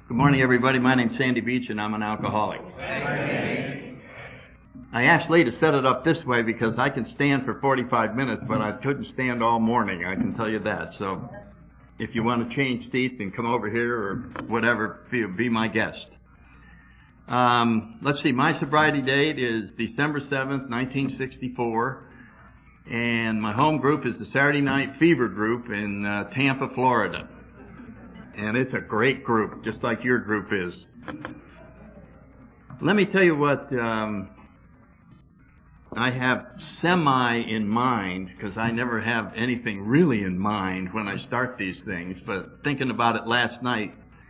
Good morning, everybody. My name's Sandy Beach, and I'm an alcoholic. I asked Lee to set it up this way because I can stand for 45 minutes, but I couldn't stand all morning, I can tell you that. So if you want to change seats and come over here or whatever, be my guest. Let's see, my sobriety date is December 7th, 1964, and my home group is the Saturday Night Fever group in Tampa, Florida. And it's a great group, just like your group is. Let me tell you what I have semi in mind, because I never have anything really in mind when I start these things, but thinking about it last night,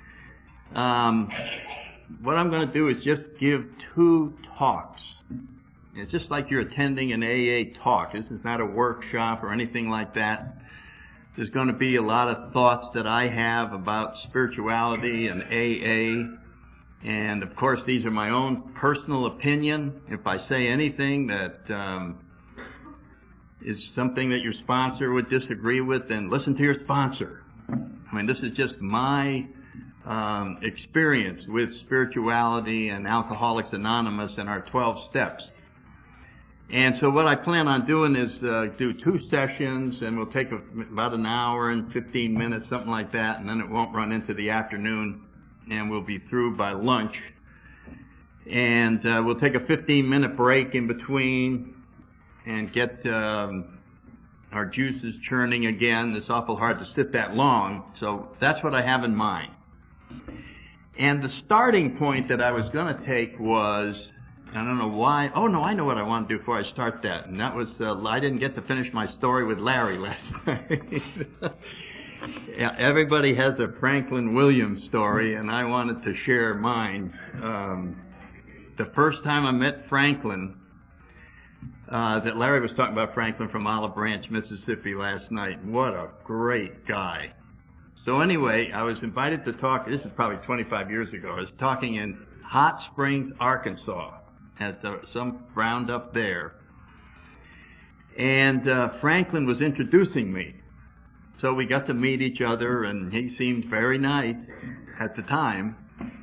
what I'm going to do is just give 2 talks. It's just like you're attending an AA talk. This is not a workshop or anything like that. There's going to be a lot of thoughts that I have about spirituality and AA. And, of course, these are my own personal opinion. If I say anything that is something that your sponsor would disagree with, then listen to your sponsor. I mean, this is just my experience with spirituality and Alcoholics Anonymous and our 12 steps. And so what I plan on doing is do 2 sessions, and we'll take about an hour and 15 minutes, something like that, and then it won't run into the afternoon, and we'll be through by lunch. And we'll take a 15-minute break in between and get our juices churning again. It's awful hard to sit that long, so that's what I have in mind. And the starting point that I was going to take was, I don't know why. Oh, no, I know what I want to do before I start that. And that was, I didn't get to finish my story with Larry last night. Yeah, everybody has a Franklin Williams story, and I wanted to share mine. The first time I met Franklin, that Larry was talking about Franklin from Olive Branch, Mississippi last night. What a great guy. So anyway, I was invited to talk, this is probably 25 years ago, I was talking in Hot Springs, Arkansas, at some roundup there. And Franklin was introducing me. So we got to meet each other, and he seemed very nice at the time.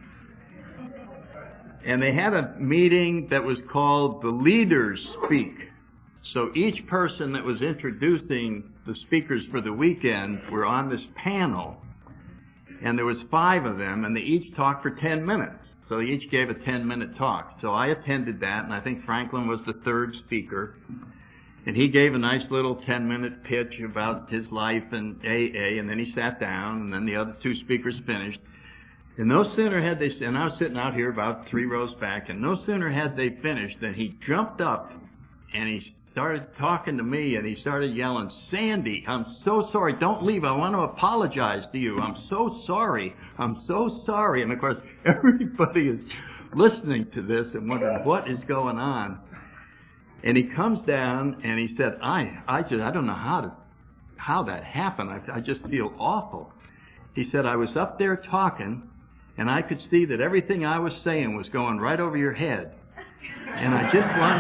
And they had a meeting that was called The Leaders Speak. So each person that was introducing the speakers for the weekend were on this panel, and there was 5 of them, and they each talked for 10 minutes. So they each gave a 10-minute talk. So I attended that, and I think Franklin was the 3rd speaker. And he gave a nice little 10-minute pitch about his life and AA, and then he sat down, and then the other 2 speakers finished. And no sooner had they, and I was sitting out here about 3 rows back, and no sooner had they finished than he jumped up, and he started talking to me, and he started yelling, "Sandy, I'm so sorry. Don't leave. I want to apologize to you. I'm so sorry. I'm so sorry." And, of course, everybody is listening to this and wondering what is going on. And he comes down, and he said, I don't know how that happened. I just feel awful. He said, "I was up there talking, and I could see that everything I was saying was going right over your head. And I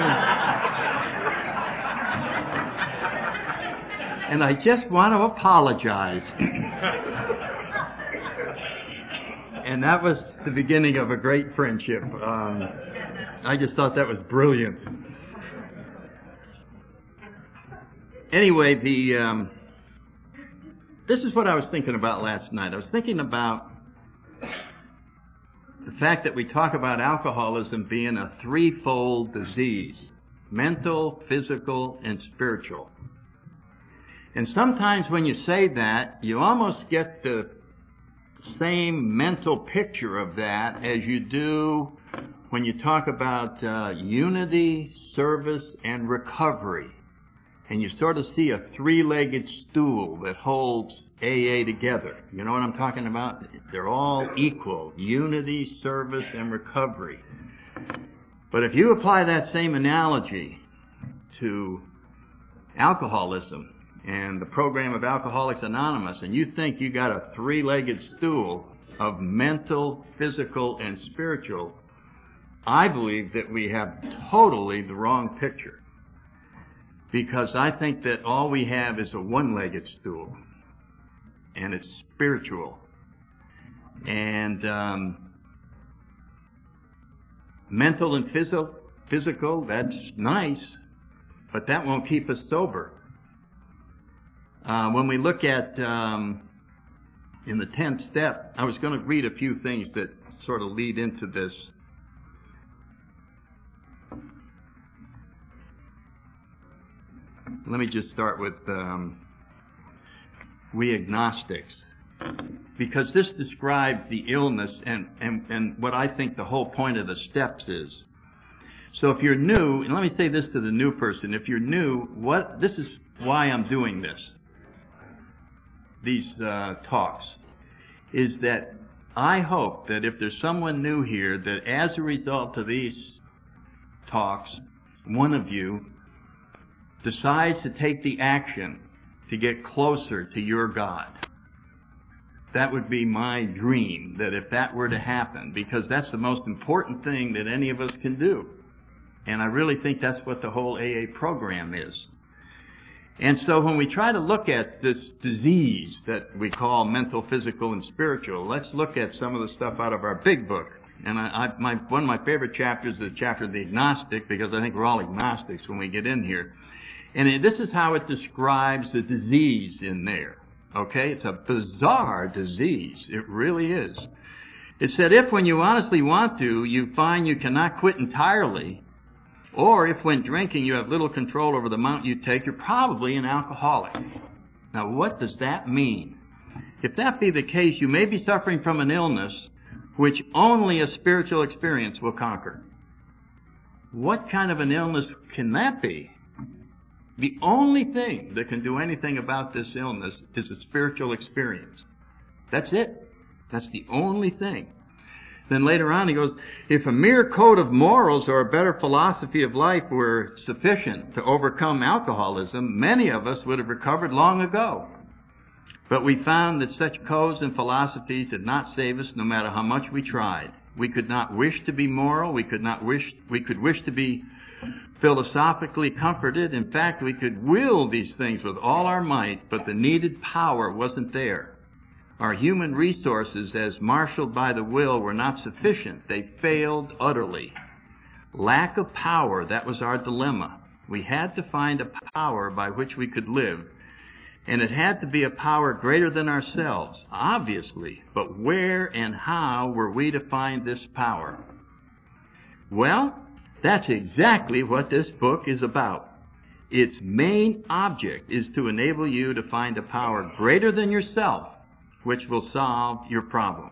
just want to apologize." And that was the beginning of a great friendship. I just thought that was brilliant. Anyway, this is what I was thinking about last night. I was thinking about the fact that we talk about alcoholism being a 3-fold disease: mental, physical, and spiritual. And sometimes when you say that, you almost get the same mental picture of that as you do when you talk about unity, service, and recovery. And you sort of see a 3-legged stool that holds AA together. You know what I'm talking about? They're all equal: unity, service, and recovery. But if you apply that same analogy to alcoholism and the program of Alcoholics Anonymous, and you think you got a 3-legged stool of mental, physical, and spiritual, I believe that we have totally the wrong picture. Because I think that all we have is a 1-legged stool, and it's spiritual. And mental and physical, that's nice, but that won't keep us sober. When we look at in the 10th step, I was going to read a few things that sort of lead into this. Let me just start with we agnostics, because this describes the illness and what I think the whole point of the steps is. So if you're new, and let me say this to the new person, if you're new, this is why I'm doing this. These talks, is that I hope that if there's someone new here, that as a result of these talks, one of you decides to take the action to get closer to your God. That would be my dream, that if that were to happen, because that's the most important thing that any of us can do. And I really think that's what the whole AA program is. And so when we try to look at this disease that we call mental, physical, and spiritual, let's look at some of the stuff out of our big book. And one of my favorite chapters is the chapter of the agnostic, because I think we're all agnostics when we get in here. And this is how it describes the disease in there. Okay? It's a bizarre disease. It really is. It said, if when you honestly want to, you find you cannot quit entirely, or if when drinking you have little control over the amount you take, you're probably an alcoholic. Now, what does that mean? If that be the case, you may be suffering from an illness which only a spiritual experience will conquer. What kind of an illness can that be? The only thing that can do anything about this illness is a spiritual experience. That's it. That's the only thing. Then later on he goes, if a mere code of morals or a better philosophy of life were sufficient to overcome alcoholism, many of us would have recovered long ago. But we found that such codes and philosophies did not save us no matter how much we tried. We could not wish to be moral. We could wish to be philosophically comforted. In fact, we could will these things with all our might, but the needed power wasn't there. Our human resources, as marshaled by the will, were not sufficient. They failed utterly. Lack of power, that was our dilemma. We had to find a power by which we could live. And it had to be a power greater than ourselves, obviously. But where and how were we to find this power? Well, that's exactly what this book is about. Its main object is to enable you to find a power greater than yourself, which will solve your problem.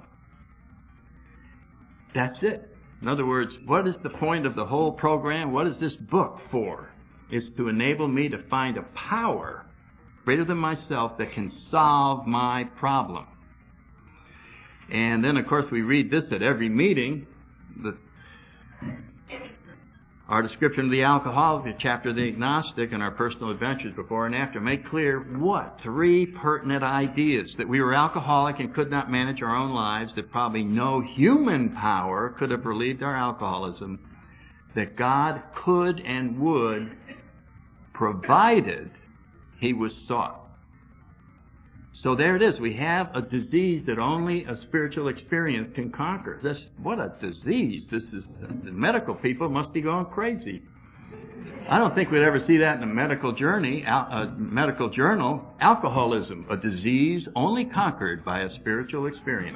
That's it. In other words, what is the point of the whole program? What is this book for? It's to enable me to find a power greater than myself that can solve my problem. And then, of course, we read this at every meeting. Our description of the alcoholic, the chapter of the agnostic, and our personal adventures before and after make clear what? 3 pertinent ideas. That we were alcoholic and could not manage our own lives, that probably no human power could have relieved our alcoholism, that God could and would, provided He was sought. So there it is. We have a disease that only a spiritual experience can conquer. What a disease. The medical people must be going crazy. I don't think we'd ever see that in a medical journal. Alcoholism, a disease only conquered by a spiritual experience.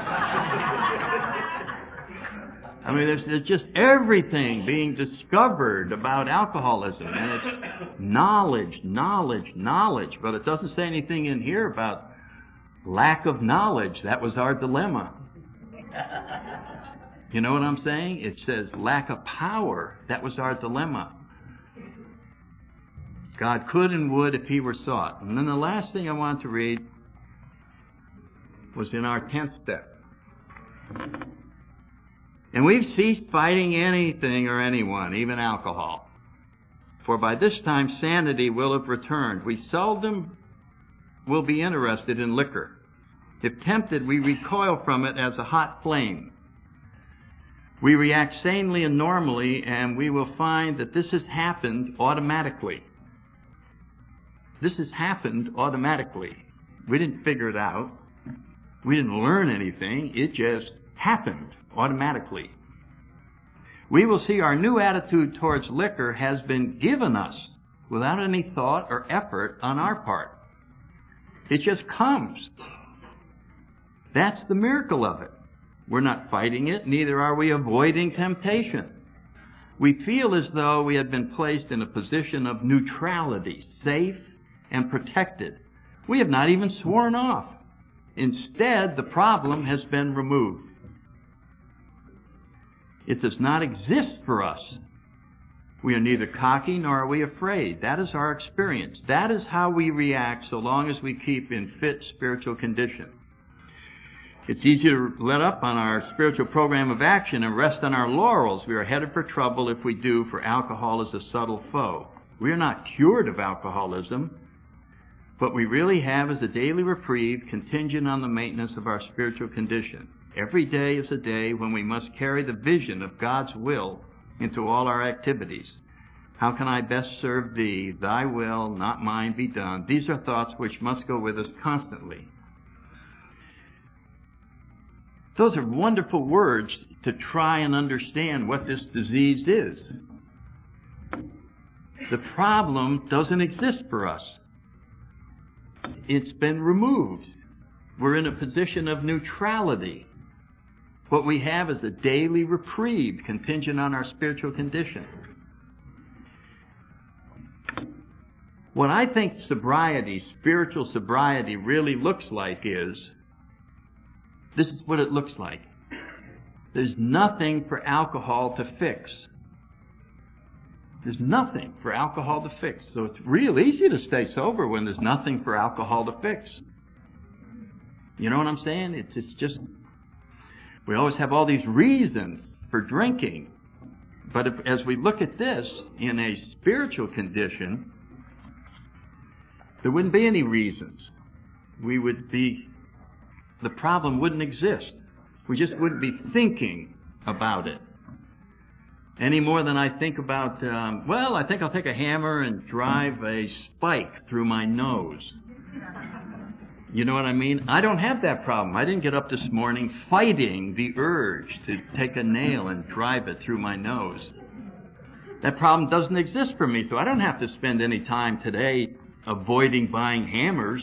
I mean, there's just everything being discovered about alcoholism, and it's knowledge, but it doesn't say anything in here about lack of knowledge. That was our dilemma. You know what I'm saying? It says lack of power. That was our dilemma. God could and would if He were sought. And then the last thing I wanted to read was in our 10th step. And we've ceased fighting anything or anyone, even alcohol. For by this time sanity will have returned. We seldom will be interested in liquor. If tempted, we recoil from it as a hot flame. We react sanely and normally, and we will find that this has happened automatically. This has happened automatically. We didn't figure it out. We didn't learn anything. It just happened automatically. We will see our new attitude towards liquor has been given us without any thought or effort on our part. It just comes. That's the miracle of it. We're not fighting it, neither are we avoiding temptation. We feel as though we had been placed in a position of neutrality, safe and protected. We have not even sworn off. Instead, the problem has been removed. It does not exist for us. We are neither cocky nor are we afraid. That is our experience. That is how we react so long as we keep in fit spiritual condition. It's easy to let up on our spiritual program of action and rest on our laurels. We are headed for trouble if we do, for alcohol is a subtle foe. We are not cured of alcoholism. What we really have is a daily reprieve contingent on the maintenance of our spiritual condition. Every day is a day when we must carry the vision of God's will into all our activities. How can I best serve Thee? Thy will, not mine, be done. These are thoughts which must go with us constantly. Those are wonderful words to try and understand what this disease is. The problem doesn't exist for us. It's been removed. We're in a position of neutrality. What we have is a daily reprieve contingent on our spiritual condition. What I think sobriety, spiritual sobriety, really looks like is, this is what it looks like. There's nothing for alcohol to fix. There's nothing for alcohol to fix. So it's real easy to stay sober when there's nothing for alcohol to fix. You know what I'm saying? It's just, we always have all these reasons for drinking. But as we look at this in a spiritual condition, there wouldn't be any reasons. The problem wouldn't exist. We just wouldn't be thinking about it. Any more than I think about, I think I'll take a hammer and drive a spike through my nose. You know what I mean? I don't have that problem. I didn't get up this morning fighting the urge to take a nail and drive it through my nose. That problem doesn't exist for me, so I don't have to spend any time today avoiding buying hammers.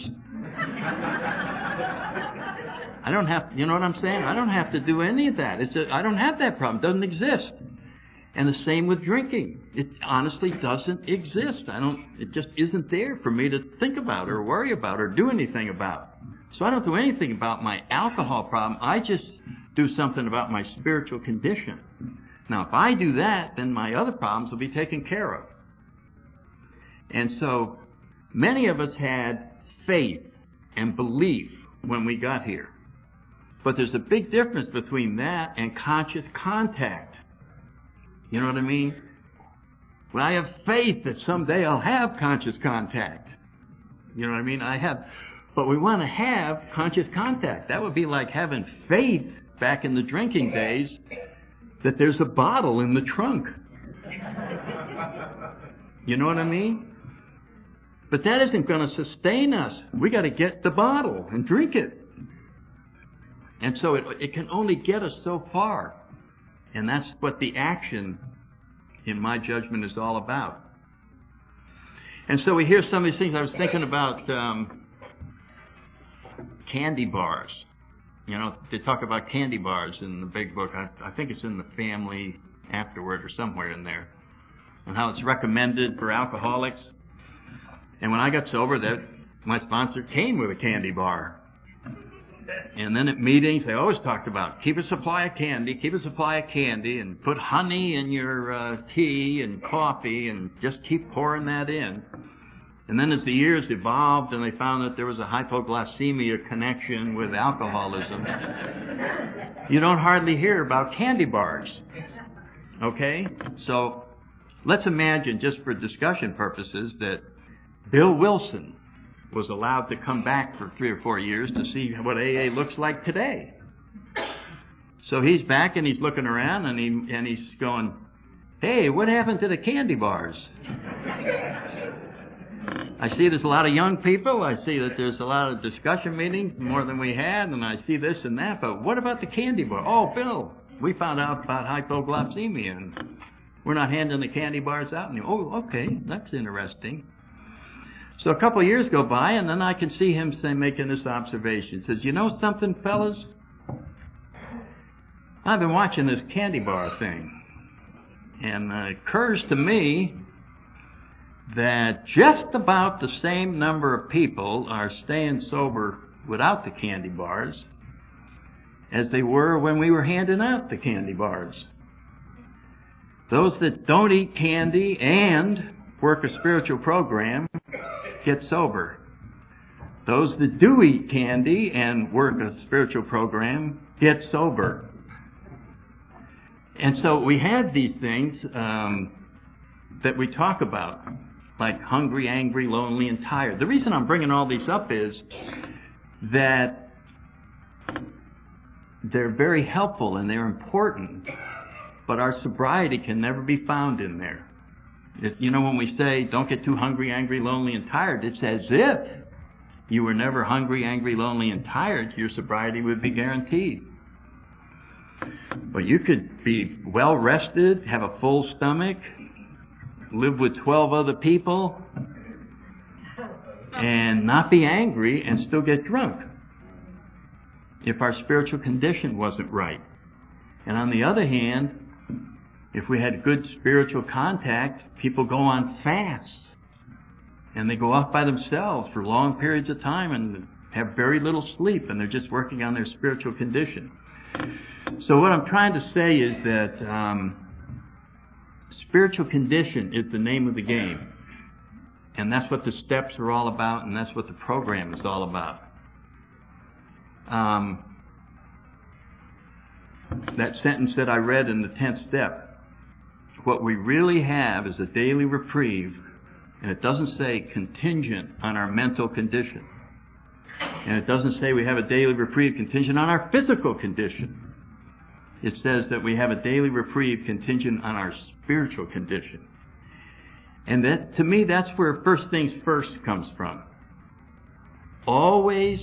I don't have, you know what I'm saying? I don't have to do any of that. I don't have that problem. It doesn't exist. And the same with drinking. It honestly doesn't exist. It just isn't there for me to think about or worry about or do anything about. So I don't do anything about my alcohol problem. I just do something about my spiritual condition. Now, if I do that, then my other problems will be taken care of. And so, many of us had faith and belief when we got here. But there's a big difference between that and conscious contact. You know what I mean? Well, I have faith that someday I'll have conscious contact. You know what I mean? But we want to have conscious contact. That would be like having faith back in the drinking days that there's a bottle in the trunk. You know what I mean? But that isn't going to sustain us. We got to get the bottle and drink it. And so it can only get us so far. And that's what the action, in my judgment, is all about. And so we hear some of these things. I was thinking about candy bars. You know, they talk about candy bars in the big book. I think it's in the Family Afterward or somewhere in there. And how it's recommended for alcoholics. And when I got sober, my sponsor came with a candy bar. And then at meetings, they always talked about keep a supply of candy, and put honey in your tea and coffee, and just keep pouring that in. And then as the years evolved and they found that there was a hypoglycemia connection with alcoholism, you don't hardly hear about candy bars. Okay? So let's imagine, just for discussion purposes, that Bill Wilson was allowed to come back for 3 or 4 years to see what AA looks like today. So he's back and he's looking around and he's going, hey, what happened to the candy bars? I see there's a lot of young people. I see that there's a lot of discussion meetings, more than we had, and I see this and that. But what about the candy bar? Oh, Bill, we found out about hypoglycemia, and we're not handing the candy bars out. And oh, okay, that's interesting. So a couple of years go by, and then I can see him making this observation. He says, you know something, fellas? I've been watching this candy bar thing, and it occurs to me that just about the same number of people are staying sober without the candy bars as they were when we were handing out the candy bars. Those that don't eat candy and work a spiritual program get sober. Those that do eat candy and work a spiritual program get sober. And so we have these things that we talk about, like hungry, angry, lonely, and tired. The reason I'm bringing all these up is that they're very helpful and they're important, but our sobriety can never be found in there. You know, when we say, don't get too hungry, angry, lonely, and tired, it's as if you were never hungry, angry, lonely, and tired, your sobriety would be guaranteed. But you could be well rested, have a full stomach, live with 12 other people, and not be angry and still get drunk if our spiritual condition wasn't right. And on the other hand, if we had good spiritual contact, people go on fasts and they go off by themselves for long periods of time and have very little sleep, and they're just working on their spiritual condition. So what I'm trying to say is that spiritual condition is the name of the game. And that's what the steps are all about, and that's what the program is all about. That sentence that I read in the 10th step, what we really have is a daily reprieve, and it doesn't say contingent on our mental condition. And it doesn't say we have a daily reprieve contingent on our physical condition. It says that we have a daily reprieve contingent on our spiritual condition. And that, to me, that's where first things first comes from. Always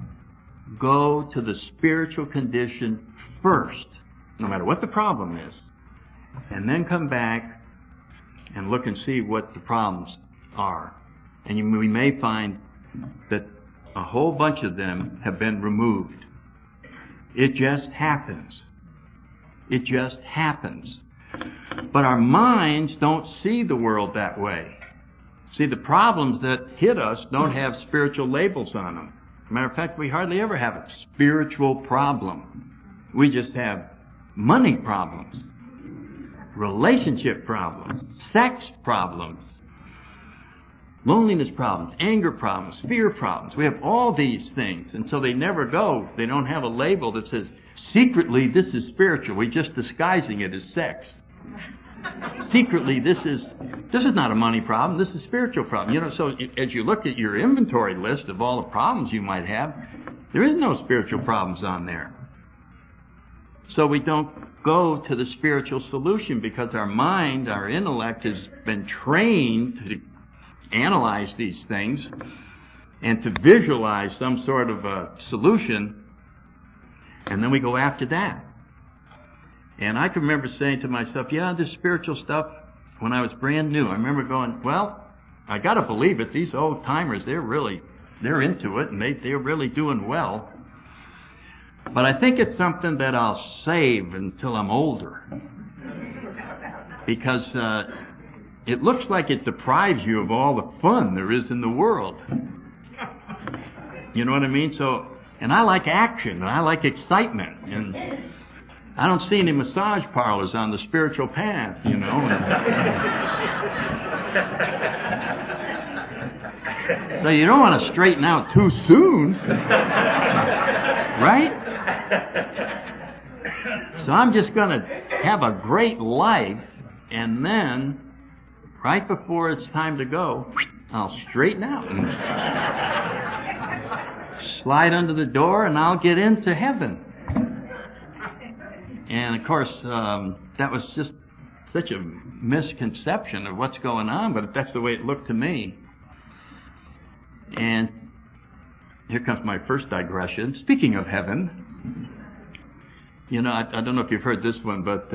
go to the spiritual condition first, no matter what the problem is, and then come back and look and see what the problems are. And we may find that a whole bunch of them have been removed. It just happens. It just happens. But our minds don't see the world that way. See, the problems that hit us don't have spiritual labels on them. Matter of fact, we hardly ever have a spiritual problem. We just have money problems, relationship problems, sex problems, loneliness problems, anger problems, fear problems. We have all these things, and so they never go. They don't have a label that says, secretly, this is spiritual. We're just disguising it as sex. Secretly, this is not a money problem. This is a spiritual problem. You know, so as you look at your inventory list of all the problems you might have, there is no spiritual problems on there. So we don't go to the spiritual solution because our mind, our intellect has been trained to analyze these things and to visualize some sort of a solution, and then we go after that. And I can remember saying to myself, yeah, this spiritual stuff, when I was brand new, I remember going, well, I got to believe it. These old timers, they're into it, and they're really doing well. But I think it's something that I'll save until I'm older. Because it looks like it deprives you of all the fun there is in the world. You know what I mean? So, and I like action, and I like excitement, and I don't see any massage parlors on the spiritual path, you know. So you don't want to straighten out too soon, right? So I'm just going to have a great life, and then, right before it's time to go, I'll straighten out and slide under the door, and I'll get into heaven. And of course, that was just such a misconception of what's going on, but that's the way it looked to me. And here comes my first digression. Speaking of heaven, I don't know if you've heard this one, but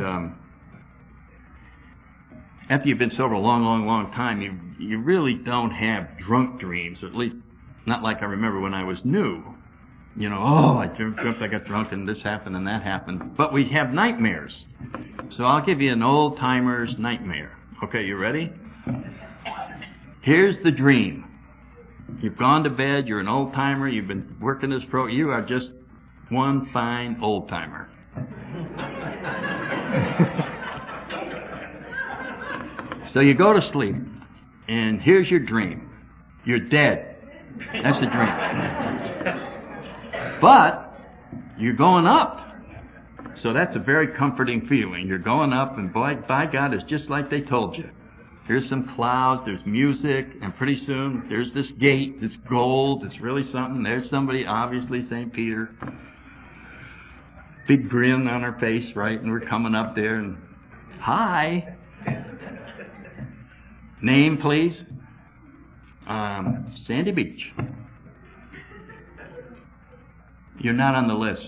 after you've been sober a long, long, long time, you really don't have drunk dreams, at least not like I remember when I was new. I dreamt I got drunk and this happened and that happened. But we have nightmares. So I'll give you an old-timer's nightmare. Okay, you ready? Here's the dream. You've gone to bed, you're an old-timer, you've been working this you are just one fine old-timer. So you go to sleep, and here's your dream. You're dead. That's the dream. But you're going up. So that's a very comforting feeling. You're going up, and boy, by God, it's just like they told you. Here's some clouds, there's music, and pretty soon there's this gate, it's gold, it's really something. There's somebody, obviously St. Peter. Big grin on her face, right? And we're coming up there, and hi. Name, please? Sandy Beach. You're not on the list.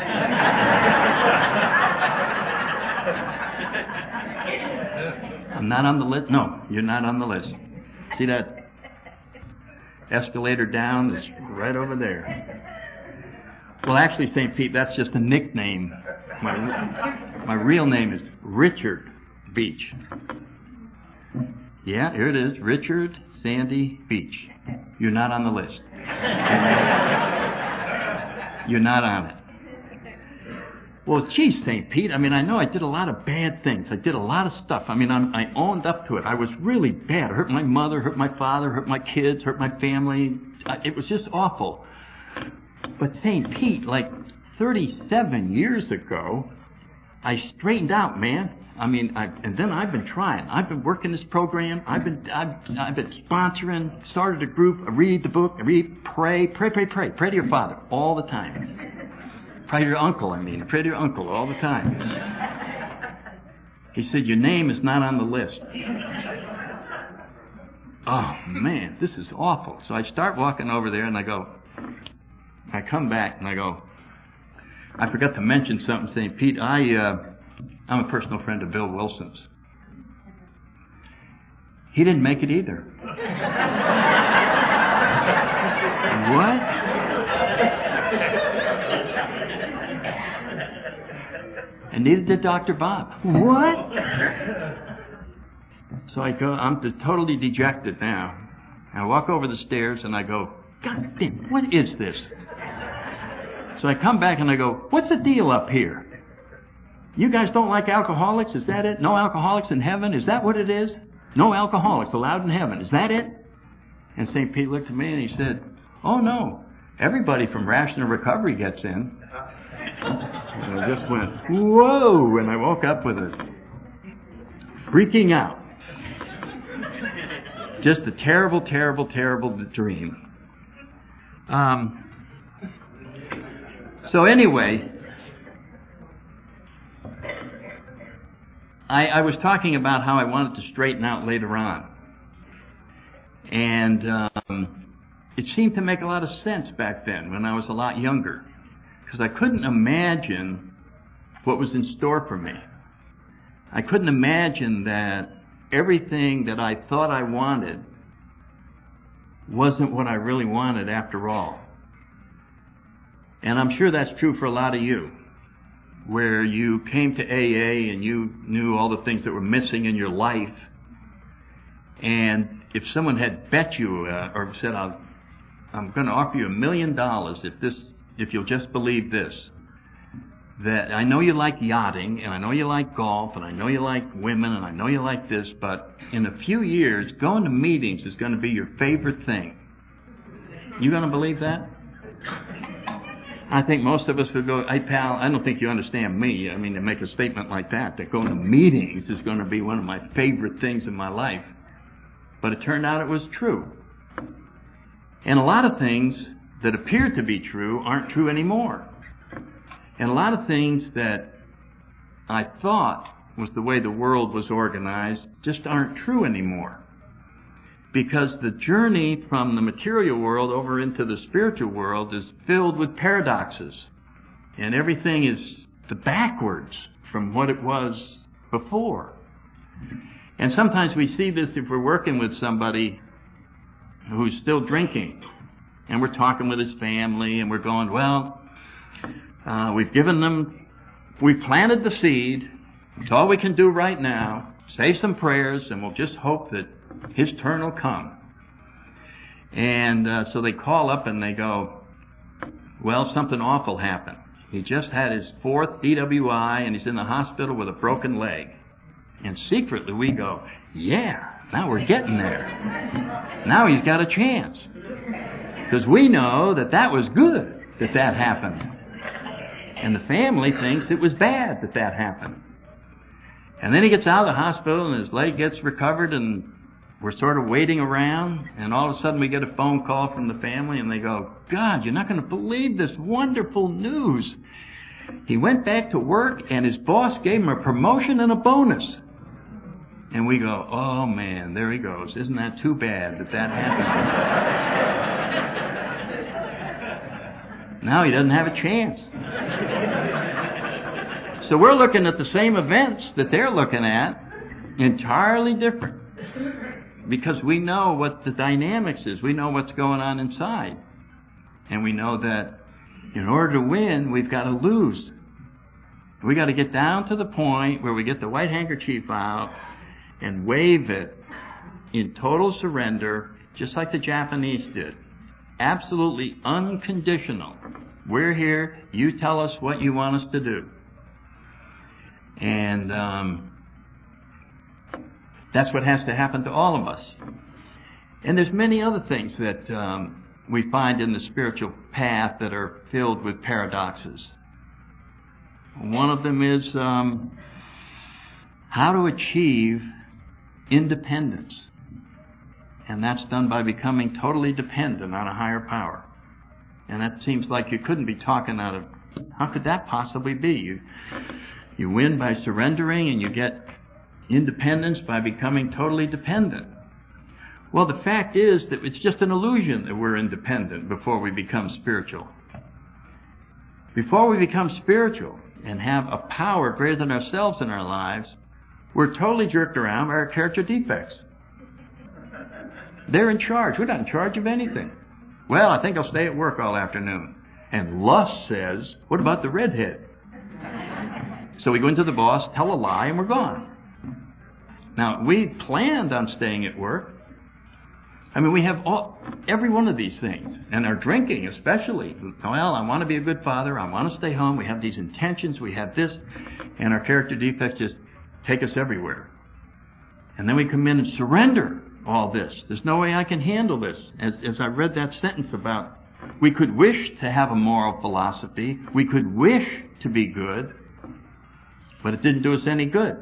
I'm not on the list? No, you're not on the list. See that escalator down? It's right over there. Well, actually, St. Pete, that's just a nickname. My real name is Richard Beach. Yeah, here it is. Richard Sandy Beach. You're not on the list. You're not on it. Well, geez, St. Pete, I know I did a lot of bad things. I did a lot of stuff. I owned up to it. I was really bad. I hurt my mother, hurt my father, hurt my kids, hurt my family. It was just awful. But St. Pete, like 37 years ago, I straightened out, man. And then I've been trying. I've been working this program. I've been sponsoring, started a group, I read the book, pray to your father all the time. Pray to your uncle, pray to your uncle all the time. He said, your name is not on the list. Oh man, this is awful. So I start walking over there and I come back and I go, I forgot to mention something, St. Pete. I'm a personal friend of Bill Wilson's. He didn't make it either. What? And neither did Dr. Bob. What? So I go, I'm totally dejected now. I walk over the stairs and I go, God damn, what is this? So I come back and I go, what's the deal up here? You guys don't like alcoholics? Is that it? No alcoholics in heaven? Is that what it is? No alcoholics allowed in heaven. Is that it? And St. Pete looked at me and he said, oh no, everybody from Rational Recovery gets in. And I just went, whoa, and I woke up with it. Freaking out. Just a terrible, terrible, terrible dream. So anyway, I was talking about how I wanted to straighten out later on. And it seemed to make a lot of sense back then when I was a lot younger. Because I couldn't imagine what was in store for me. I couldn't imagine that everything that I thought I wanted wasn't what I really wanted after all. And I'm sure that's true for a lot of you, where you came to AA and you knew all the things that were missing in your life. And if someone had bet you or said, I'm going to offer you $1 million if you'll just believe this, that I know you like yachting, and I know you like golf, and I know you like women, and I know you like this, but in a few years, going to meetings is going to be your favorite thing. You going to believe that? I think most of us would go, hey pal, I don't think you understand me. To make a statement like that going to meetings is going to be one of my favorite things in my life. But it turned out it was true. And a lot of things that appear to be true aren't true anymore. And a lot of things that I thought was the way the world was organized just aren't true anymore. Because the journey from the material world over into the spiritual world is filled with paradoxes. And everything is backwards from what it was before. And sometimes we see this if we're working with somebody who's still drinking. And we're talking with his family and we're going, well, we've planted the seed. It's all we can do right now. Say some prayers and we'll just hope that his turn will come. And so they call up and they go, well, something awful happened. He just had his 4th DWI and he's in the hospital with a broken leg. And secretly we go, yeah, now we're getting there. Now he's got a chance. Because we know that was good that happened. And the family thinks it was bad that happened. And then he gets out of the hospital and his leg gets recovered and we're sort of waiting around, and all of a sudden we get a phone call from the family and they go, God, you're not going to believe this wonderful news. He went back to work and his boss gave him a promotion and a bonus. And we go, oh man, there he goes. Isn't that too bad that happened? Now he doesn't have a chance. So we're looking at the same events that they're looking at, entirely different. Because we know what the dynamics is. We know what's going on inside. And we know that in order to win, we've got to lose. We've got to get down to the point where we get the white handkerchief out and wave it in total surrender, just like the Japanese did. Absolutely unconditional. We're here. You tell us what you want us to do. And that's what has to happen to all of us. And there's many other things that we find in the spiritual path that are filled with paradoxes. One of them is how to achieve independence. And that's done by becoming totally dependent on a higher power. And that seems like you couldn't be talking out of... How could that possibly be? You win by surrendering and you get independence by becoming totally dependent. Well, the fact is that it's just an illusion that we're independent before we become spiritual. Before we become spiritual and have a power greater than ourselves in our lives, we're totally jerked around by our character defects. They're in charge. We're not in charge of anything. Well, I think I'll stay at work all afternoon. And lust says, what about the redhead? So we go into the boss, tell a lie, and we're gone. Now, we planned on staying at work. I mean, we have every one of these things. And our drinking especially. Well, I want to be a good father. I want to stay home. We have these intentions. We have this. And our character defects just take us everywhere. And then we come in and surrender all this. There's no way I can handle this. As I read that sentence about, we could wish to have a moral philosophy. We could wish to be good. But it didn't do us any good.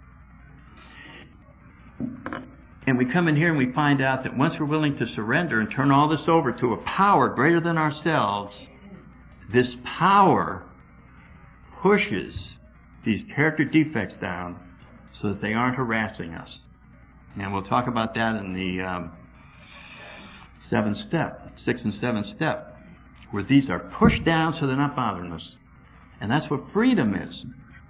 And we come in here and we find out that once we're willing to surrender and turn all this over to a power greater than ourselves, this power pushes these character defects down so that they aren't harassing us. And we'll talk about that in the 6th and 7th step, where these are pushed down so they're not bothering us. And that's what freedom is.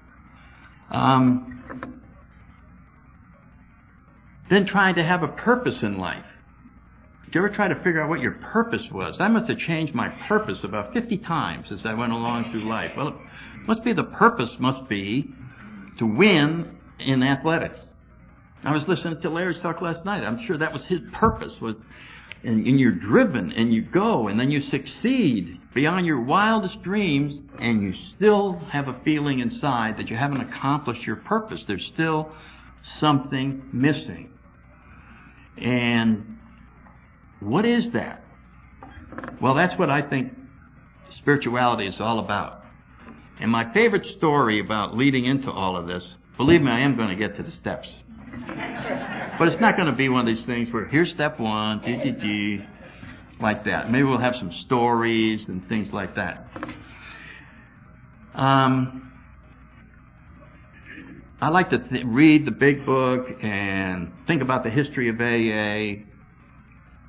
Then trying to have a purpose in life. Did you ever try to figure out what your purpose was? I must have changed my purpose about 50 times as I went along through life. Well, the purpose must be to win in athletics. I was listening to Larry's talk last night. I'm sure that was his purpose. And you're driven, and you go, and then you succeed beyond your wildest dreams, and you still have a feeling inside that you haven't accomplished your purpose. There's still something missing. And what is that? Well, that's what I think spirituality is all about. And my favorite story about leading into all of this, believe me, I am going to get to the steps. But it's not going to be one of these things where here's step 1, like that. Maybe we'll have some stories and things like that. I like to read the big book and think about the history of AA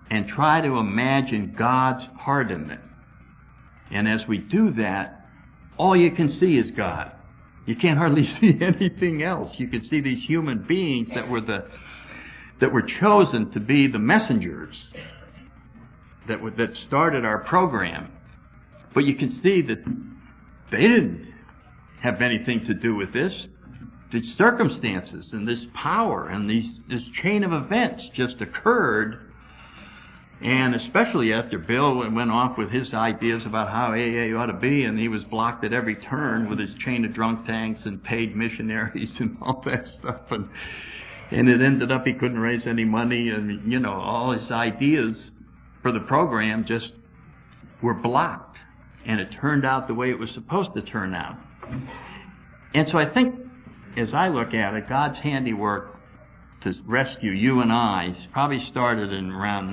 and try to imagine God's heart in it. And as we do that, all you can see is God. You can't hardly see anything else. You can see these human beings that were chosen to be the messengers that started our program. But you can see that they didn't have anything to do with this. The circumstances and this power and this chain of events just occurred. And especially after Bill went off with his ideas about how AA ought to be, and he was blocked at every turn with his chain of drunk tanks and paid missionaries and all that stuff. And it ended up he couldn't raise any money, and, all his ideas for the program just were blocked. And it turned out the way it was supposed to turn out. And so I think, as I look at it, God's handiwork to rescue you and I probably started in around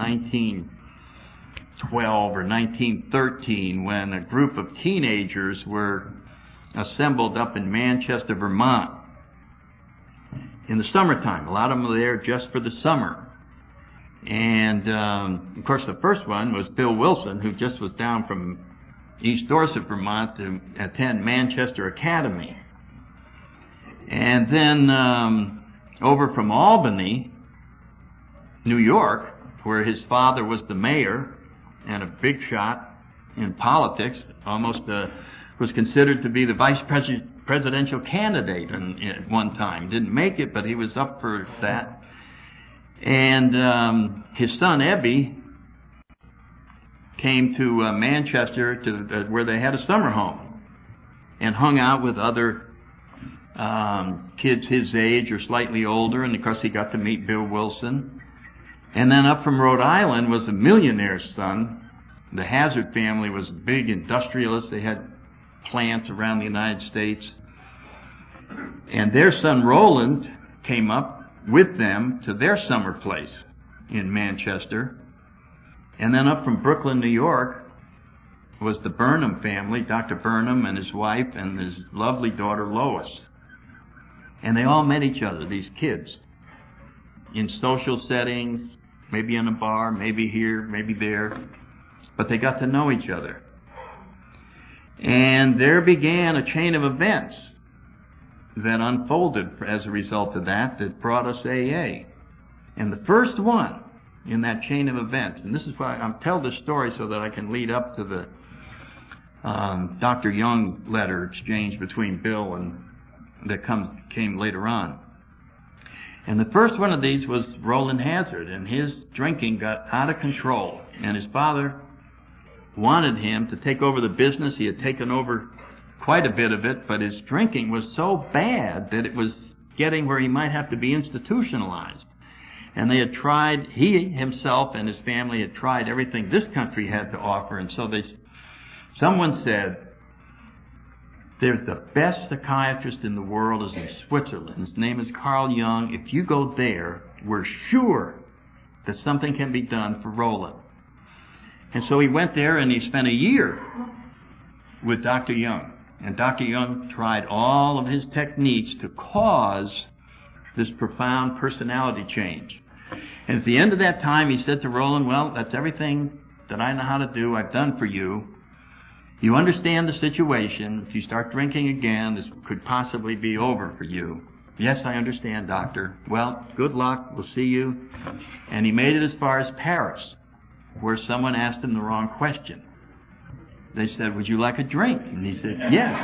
1912 or 1913, when a group of teenagers were assembled up in Manchester, Vermont in the summertime. A lot of them were there just for the summer. And of course the first one was Bill Wilson, who just was down from East Dorset, Vermont to attend Manchester Academy. And then over from Albany, New York, where his father was the mayor and a big shot in politics, almost was considered to be the vice presidential candidate at one time. Didn't make it, but he was up for that. And his son Ebby came to Manchester to where they had a summer home and hung out with other kids his age or slightly older, and of course he got to meet Bill Wilson. And then up from Rhode Island was a millionaire's son. The Hazard family was big industrialists. They had plants around the United States. And their son Roland came up with them to their summer place in Manchester. And then up from Brooklyn, New York, was the Burnham family, Dr. Burnham and his wife and his lovely daughter Lois. And they all met each other, these kids, in social settings, maybe in a bar, maybe here, maybe there. But they got to know each other. And there began a chain of events that unfolded as a result of that brought us AA. And the first one in that chain of events, and this is why I'm telling this story so that I can lead up to the Dr. Young letter exchange between Bill and that came later on. And the first one of these was Roland Hazard, and his drinking got out of control. And his father wanted him to take over the business. He had taken over quite a bit of it, but his drinking was so bad that it was getting where he might have to be institutionalized. And they had tried, he himself and his family had tried everything this country had to offer, and so someone said, there's the best psychiatrist in the world is in Switzerland. His name is Carl Jung. If you go there, we're sure that something can be done for Roland. And so he went there and he spent a year with Dr. Jung. And Dr. Jung tried all of his techniques to cause this profound personality change. And at the end of that time, he said to Roland, well, that's everything that I know how to do, I've done for you. You understand the situation. If you start drinking again, this could possibly be over for you. Yes, I understand, doctor. Well, good luck. We'll see you. And he made it as far as Paris, where someone asked him the wrong question. They said, would you like a drink? And he said, yes.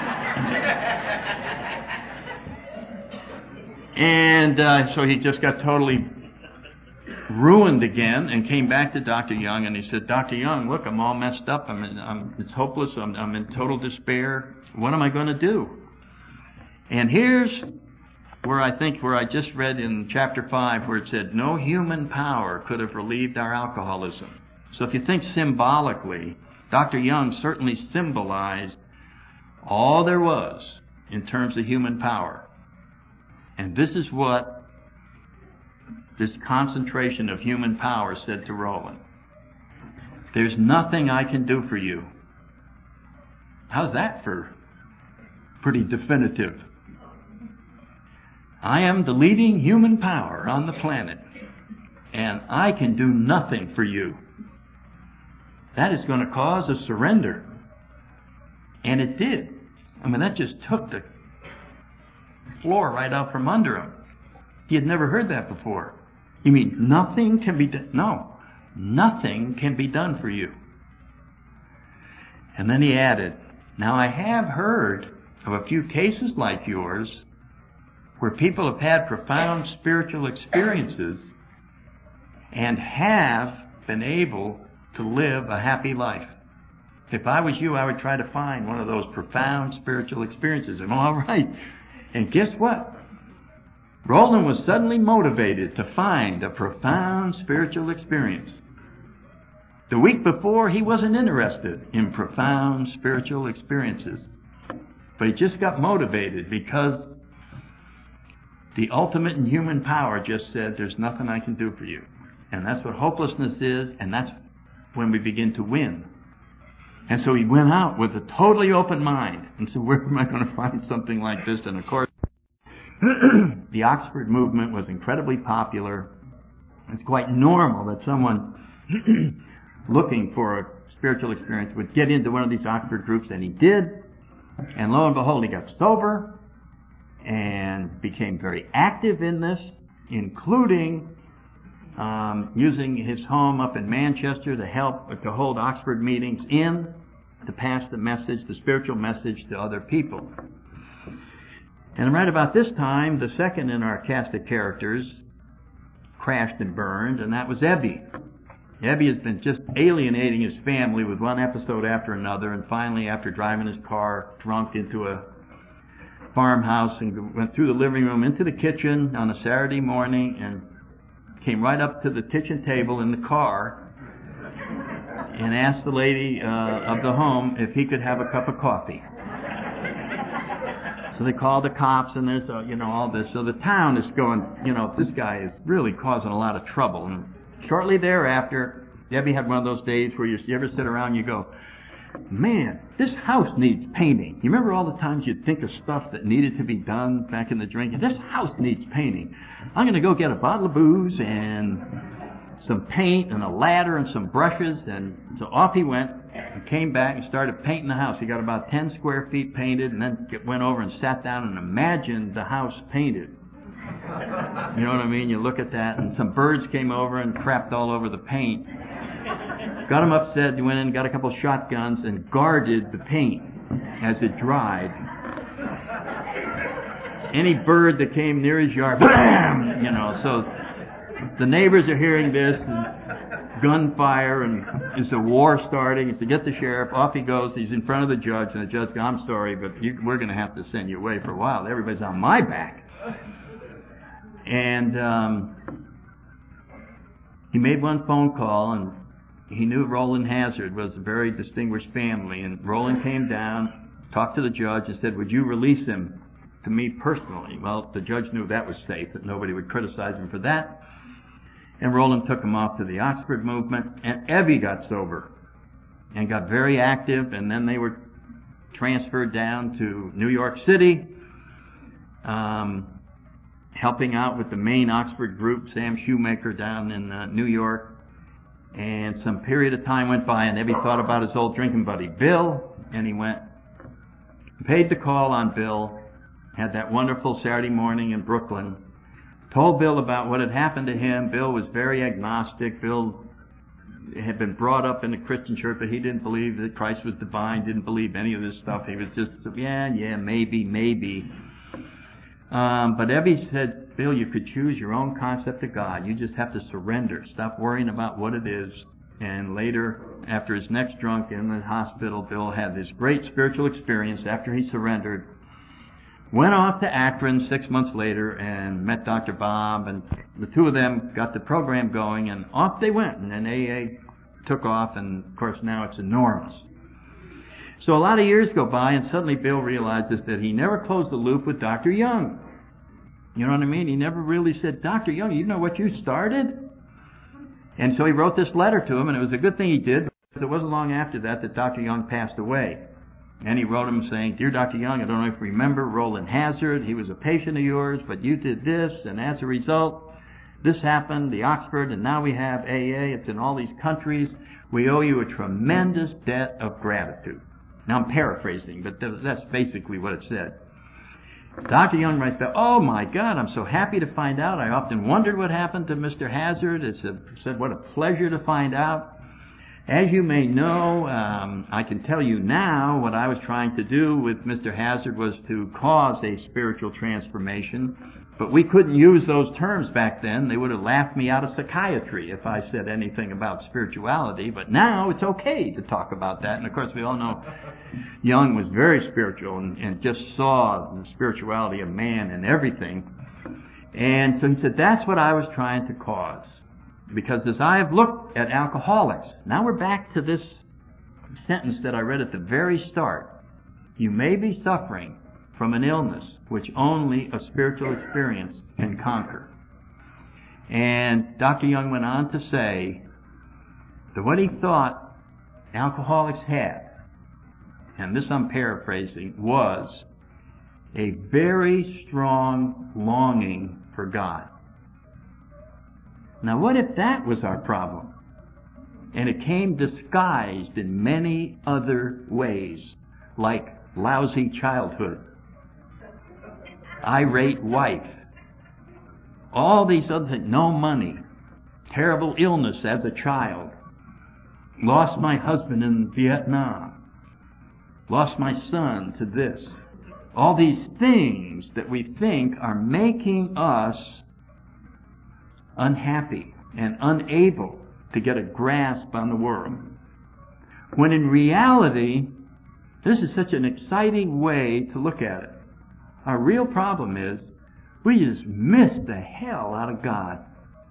And so he just got totally ruined again and came back to Dr. Young, and he said, Dr. Young, look, I'm all messed up. It's hopeless. I'm in total despair. What am I going to do? And here's where I just read in chapter 5 where it said, no human power could have relieved our alcoholism. So if you think symbolically, Dr. Young certainly symbolized all there was in terms of human power. And this is what this concentration of human power said to Roland. There's nothing I can do for you. How's that for pretty definitive? I am the leading human power on the planet. and I can do nothing for you. That is going to cause a surrender. And it did. I mean, that just took the floor right out from under him. He had never heard that before. You mean nothing can be done? No, nothing can be done for you. And then he added, now I have heard of a few cases like yours where people have had profound spiritual experiences and have been able to live a happy life. If I was you, I would try to find one of those profound spiritual experiences. And all right. And guess what? Roland was suddenly motivated to find a profound spiritual experience. The week before, he wasn't interested in profound spiritual experiences. But he just got motivated because the ultimate in human power just said, there's nothing I can do for you. And that's what hopelessness is, and that's when we begin to win. And so he went out with a totally open mind and said, where am I going to find something like this? And of course, the Oxford movement was incredibly popular. It's quite normal that someone looking for a spiritual experience would get into one of these Oxford groups, and he did. And lo and behold, he got sober and became very active in this, including using his home up in Manchester to hold Oxford meetings to pass the message, the spiritual message, to other people. And right about this time, the second in our cast of characters crashed and burned, and that was Ebby. Ebby has been just alienating his family with one episode after another, and finally, after driving his car drunk into a farmhouse and went through the living room into the kitchen on a Saturday morning and came right up to the kitchen table in the car and asked the lady of the home if he could have a cup of coffee. So they called the cops, and there's all this. So the town is going, this guy is really causing a lot of trouble. And shortly thereafter, Debbie had one of those days where you ever sit around and you go, man, this house needs painting. You remember all the times you'd think of stuff that needed to be done back in the drinking? This house needs painting. I'm going to go get a bottle of booze and some paint and a ladder and some brushes. And so off he went and came back and started painting the house. He got about 10 square feet painted, and then went over and sat down and imagined the house painted. You know what I mean? You look at that, and some birds came over and crapped all over the paint. Got him upset. He went in, got a couple shotguns, and guarded the paint as it dried. Any bird that came near his yard, bam! So the neighbors are hearing this, and gunfire, and it's a war starting. He said, get the sheriff. Off he goes. He's in front of the judge, and the judge goes, I'm sorry, but we're going to have to send you away for a while. Everybody's on my back. And he made one phone call, and he knew Roland Hazard was a very distinguished family. And Roland came down, talked to the judge, and said, would you release him to me personally? Well, the judge knew that was safe, that nobody would criticize him for that. And Roland took him off to the Oxford movement, and Evie got sober and got very active, and then they were transferred down to New York City, helping out with the main Oxford group, Sam Shoemaker, down in New York. And some period of time went by, and Evie thought about his old drinking buddy, Bill, and he went, paid the call on Bill, had that wonderful Saturday morning in Brooklyn, told Bill about what had happened to him. Bill was very agnostic. Bill had been brought up in the Christian church, but he didn't believe that Christ was divine, didn't believe any of this stuff. He was just, yeah, maybe. But Evie said, Bill, you could choose your own concept of God. You just have to surrender. Stop worrying about what it is. And later, after his next drunk in the hospital, Bill had this great spiritual experience after he surrendered. Went off to Akron 6 months later and met Dr. Bob, and the two of them got the program going, and off they went. And then AA took off, and of course now it's enormous. So a lot of years go by, and suddenly Bill realizes that he never closed the loop with Dr. Young. You know what I mean? He never really said, Dr. Young, you know what you started? And so he wrote this letter to him, and it was a good thing he did, because it wasn't long after that Dr. Young passed away. And he wrote him saying, Dear Dr. Young, I don't know if you remember Roland Hazard. He was a patient of yours, but you did this, and as a result, this happened, the Oxford, and now we have AA. It's in all these countries. We owe you a tremendous debt of gratitude. Now I'm paraphrasing, but that's basically what it said. Dr. Young writes back, oh my God, I'm so happy to find out. I often wondered what happened to Mr. Hazard. It said, what a pleasure to find out. As you may know, I can tell you now what I was trying to do with Mr. Hazard was to cause a spiritual transformation, but we couldn't use those terms back then. They would have laughed me out of psychiatry if I said anything about spirituality, but now it's okay to talk about that. And of course we all know Young was very spiritual and just saw the spirituality of man and everything. And so he said, that's what I was trying to cause. Because as I have looked at alcoholics, now we're back to this sentence that I read at the very start. You may be suffering from an illness which only a spiritual experience can conquer. And Dr. Young went on to say that what he thought alcoholics had, and this I'm paraphrasing, was a very strong longing for God. Now what if that was our problem? And it came disguised in many other ways, like lousy childhood, irate wife, all these other things, no money, terrible illness as a child, lost my husband in Vietnam, lost my son to this. All these things that we think are making us unhappy and unable to get a grasp on the world. When in reality, this is such an exciting way to look at it. Our real problem is we just miss the hell out of God.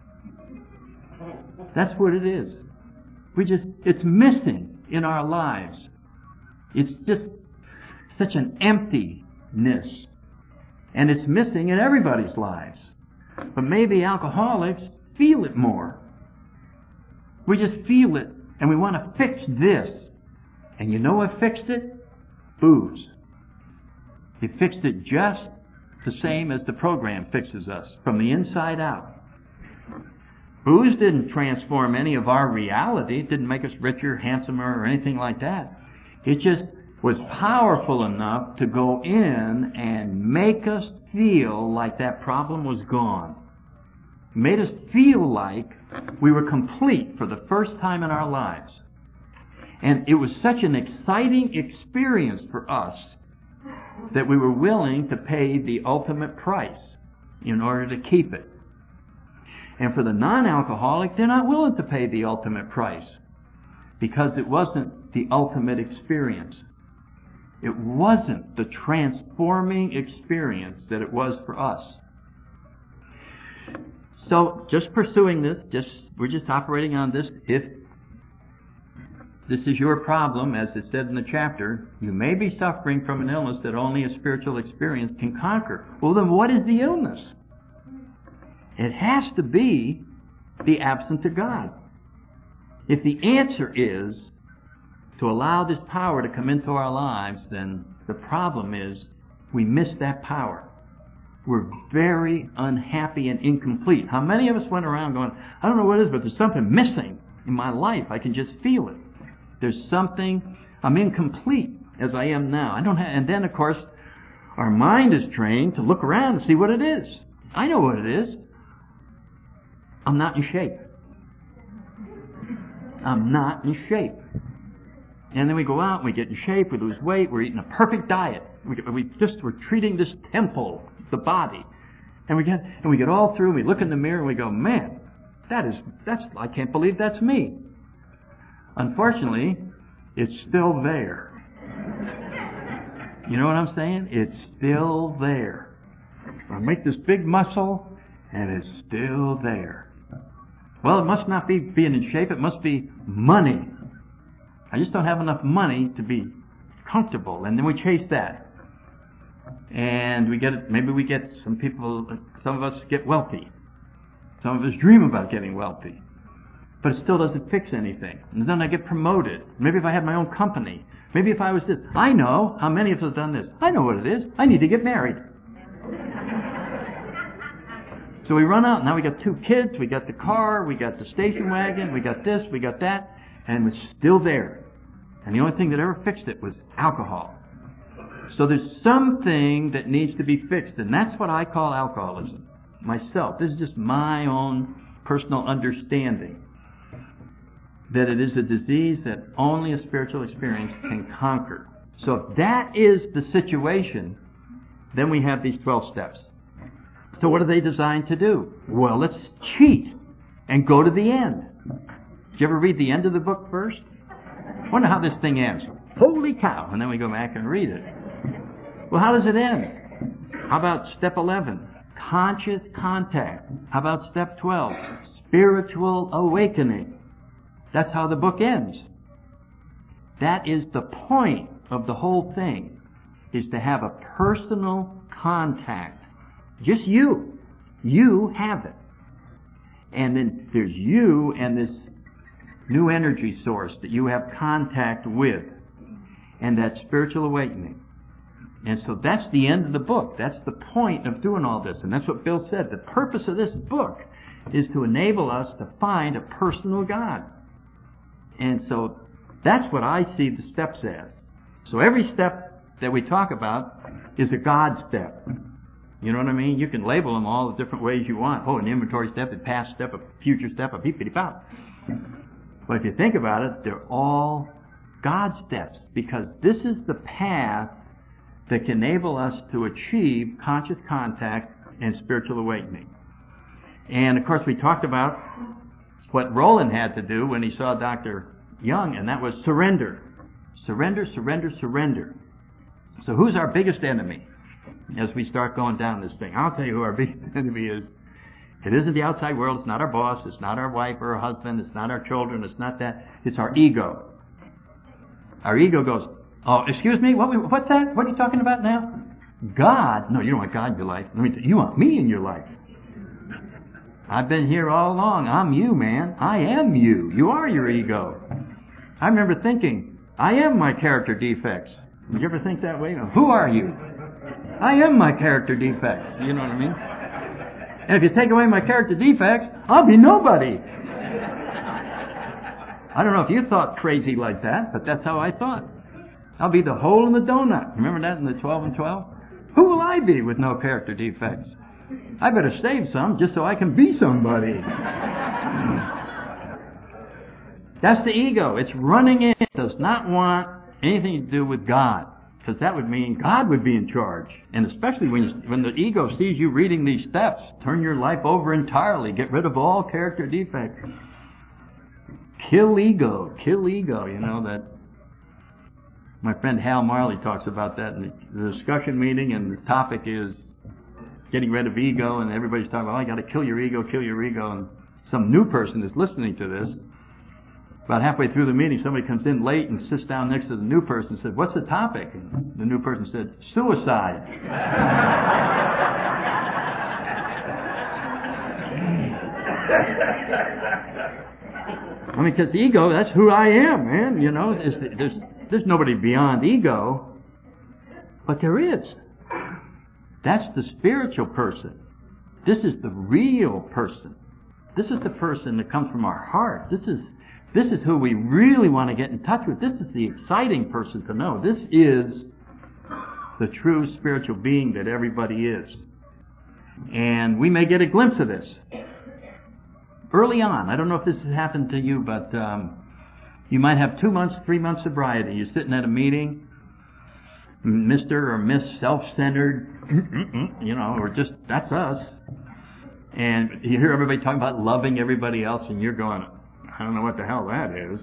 That's what it is. It's missing in our lives. It's just such an emptiness. And it's missing in everybody's lives. But maybe alcoholics feel it more. We just feel it and we want to fix this. And you know what fixed it? Booze. It fixed it just the same as the program fixes us, from the inside out. Booze didn't transform any of our reality. It didn't make us richer, handsomer, or anything like that. It just was powerful enough to go in and make us feel like that problem was gone. It made us feel like we were complete for the first time in our lives. And it was such an exciting experience for us that we were willing to pay the ultimate price in order to keep it. And for the non-alcoholic, they're not willing to pay the ultimate price because it wasn't the ultimate experience. It wasn't the transforming experience that it was for us. So, just pursuing this, we're just operating on this. If this is your problem, as it said in the chapter, you may be suffering from an illness that only a spiritual experience can conquer. Well, then what is the illness? It has to be the absence of God. If the answer is to allow this power to come into our lives, then the problem is we miss that power. We're very unhappy and incomplete. How many of us went around going, I don't know what it is, but there's something missing in my life. I can just feel it. There's something, I'm incomplete as I am now. And then, of course, our mind is trained to look around and see what it is. I know what it is. I'm not in shape. I'm not in shape. And then we go out and we get in shape, we lose weight, we're eating a perfect diet. We're treating this temple, the body. And we get all through, we look in the mirror and we go, man, I can't believe that's me. Unfortunately, it's still there. You know what I'm saying? It's still there. I make this big muscle and it's still there. Well, it must not be being in shape, it must be money. I just don't have enough money to be comfortable, and then we chase that. And maybe we get some of us get wealthy. Some of us dream about getting wealthy. But it still doesn't fix anything. And then I get promoted. Maybe if I had my own company. Maybe if I was this. I know how many of us have done this. I know what it is. I need to get married. So we run out, now we got 2 kids, we got the car, we got the station wagon, we got this, we got that, and it's still there. And the only thing that ever fixed it was alcohol. So there's something that needs to be fixed, and that's what I call alcoholism. Myself. This is just my own personal understanding. That it is a disease that only a spiritual experience can conquer. So if that is the situation, then we have these 12 steps. So what are they designed to do? Well, let's cheat and go to the end. Did you ever read the end of the book first? Wonder how this thing ends. Holy cow! And then we go back and read it. Well, how does it end? How about step 11? Conscious contact. How about step 12? Spiritual awakening. That's how the book ends. That is the point of the whole thing, is to have a personal contact. Just you. You have it. And then there's you and this new energy source that you have contact with, and that spiritual awakening. And so that's the end of the book. That's the point of doing all this. And that's what Bill said. The purpose of this book is to enable us to find a personal God. And so that's what I see the steps as. So every step that we talk about is a God step. You know what I mean? You can label them all the different ways you want. Oh, an inventory step, a past step, a future step, a peepity-pop. But if you think about it, they're all God steps, because this is the path that can enable us to achieve conscious contact and spiritual awakening. And of course we talked about what Roland had to do when he saw Dr. Young, and that was surrender. Surrender, surrender, surrender. So who's our biggest enemy as we start going down this thing? I'll tell you who our biggest enemy is. It isn't the outside world, it's not our boss, it's not our wife or our husband, it's not our children, it's not that, it's our ego. Our ego goes, oh, excuse me, what's that? What are you talking about now? God? No, you don't want God in your life. You want me in your life. I've been here all along. I'm you, man. I am you. You are your ego. I remember thinking, I am my character defects. Did you ever think that way? Who are you? I am my character defects. You know what I mean? And if you take away my character defects, I'll be nobody. I don't know if you thought crazy like that, but that's how I thought. I'll be the hole in the donut. Remember that in the 12 and 12? Who will I be with no character defects? I better save some just so I can be somebody. That's the ego. It's running in. It does not want anything to do with God, because that would mean God would be in charge. And especially when the ego sees you reading these steps, turn your life over entirely. Get rid of all character defects. Kill ego. Kill ego. You know that. My friend Hal Marley talks about that in the discussion meeting, and the topic is getting rid of ego, and everybody's talking about, oh, you got to kill your ego, and some new person is listening to this. About halfway through the meeting, somebody comes in late and sits down next to the new person and says, what's the topic? And the new person said, suicide. I mean, because the ego, that's who I am, man. You know, there's nobody beyond ego, but there is. That's the spiritual person. This is the real person. This is the person that comes from our heart. This is who we really want to get in touch with. This is the exciting person to know. This is the true spiritual being that everybody is. And we may get a glimpse of this early on. I don't know if this has happened to you, but you might have 2 months, 3 months sobriety. You're sitting at a meeting, Mr. or Miss Self-Centered, you know, or just, that's us. And you hear everybody talking about loving everybody else, and you're going, I don't know what the hell that is.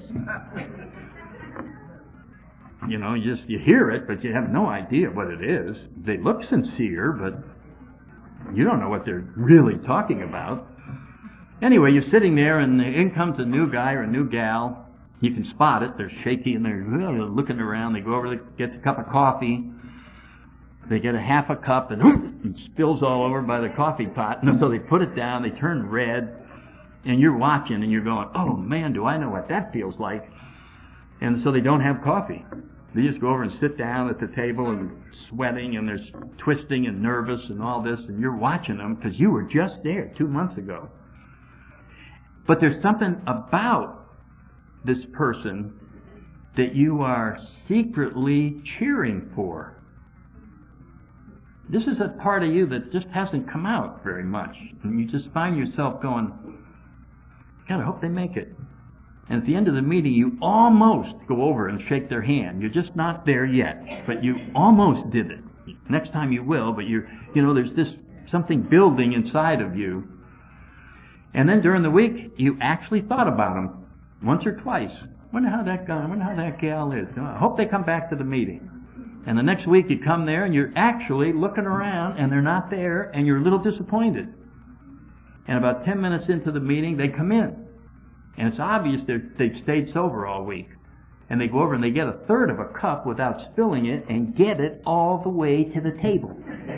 You know, you hear it, but you have no idea what it is. They look sincere, but you don't know what they're really talking about. Anyway, you're sitting there, and in comes a new guy or a new gal. You can spot it. They're shaky, and they're looking around. They go over, get a cup of coffee. They get a half a cup, and it spills all over by the coffee pot. And so they put it down. They turn red. And you're watching, and you're going, oh, man, do I know what that feels like. And so they don't have coffee. They just go over and sit down at the table and sweating and they're twisting and nervous and all this, and you're watching them because you were just there 2 months ago. But there's something about this person that you are secretly cheering for. This is a part of you that just hasn't come out very much. And you just find yourself going, God, I hope they make it. And at the end of the meeting, you almost go over and shake their hand. You're just not there yet, but you almost did it. Next time you will, but there's this something building inside of you. And then during the week, you actually thought about them once or twice. Wonder how that guy, wonder how that gal is. I hope they come back to the meeting. And the next week you come there and you're actually looking around and they're not there and you're a little disappointed. And about 10 minutes into the meeting, they come in. And it's obvious they've stayed sober all week. And they go over and they get a third of a cup without spilling it and get it all the way to the table.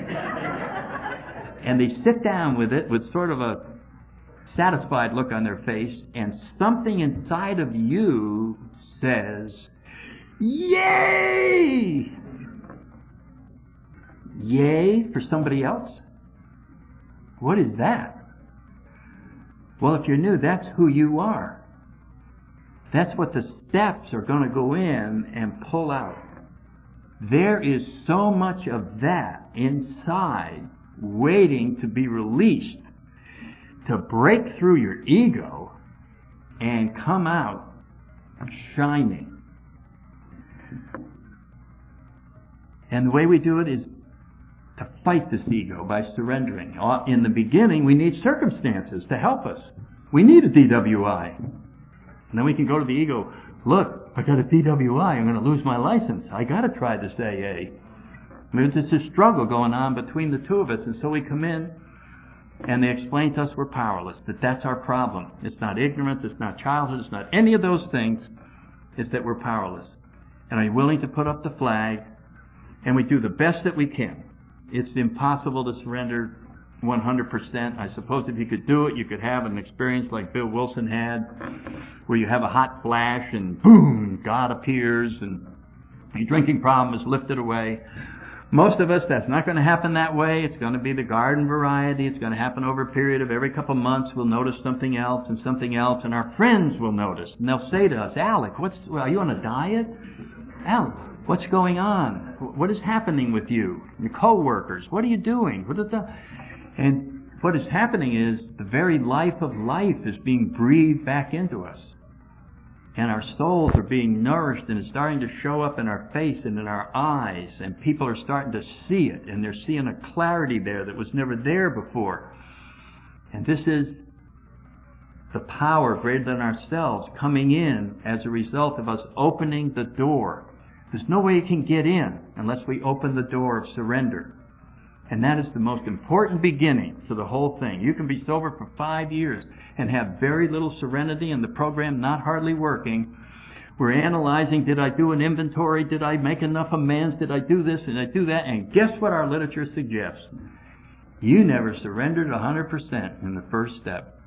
And they sit down with it with sort of a satisfied look on their face, and something inside of you says, yay! Yay for somebody else? What is that? Well, if you're new, that's who you are. That's what the steps are going to go in and pull out. There is so much of that inside waiting to be released, to break through your ego and come out shining. And the way we do it is to fight this ego by surrendering. In the beginning, we need circumstances to help us. We need a DWI. And then we can go to the ego, look, I got a DWI, I'm going to lose my license. I got to try this AA. There's this struggle going on between the two of us, and so we come in and they explain to us we're powerless, that that's our problem. It's not ignorance, it's not childhood, it's not any of those things. It's that we're powerless. And are you willing to put up the flag? And we do the best that we can. It's impossible to surrender 100%. I suppose if you could do it, you could have an experience like Bill Wilson had, where you have a hot flash and boom, God appears and your drinking problem is lifted away. Most of us, that's not going to happen that way. It's going to be the garden variety. It's going to happen over a period of every couple of months. We'll notice something else, and our friends will notice. And they'll say to us, Alec, are you on a diet? Alec, what's going on? What is happening with you? Your co-workers, what are you doing? And what is happening is the very life of life is being breathed back into us. And our souls are being nourished, and it's starting to show up in our face and in our eyes, and people are starting to see it, and they're seeing a clarity there that was never there before. And this is the power greater than ourselves coming in as a result of us opening the door. There's no way you can get in unless we open the door of surrender. And that is the most important beginning to the whole thing. You can be sober for 5 years and have very little serenity and the program not hardly working. We're analyzing, did I do an inventory? Did I make enough amends? Did I do this? Did I do that? And guess what our literature suggests? You never surrendered 100% in the first step.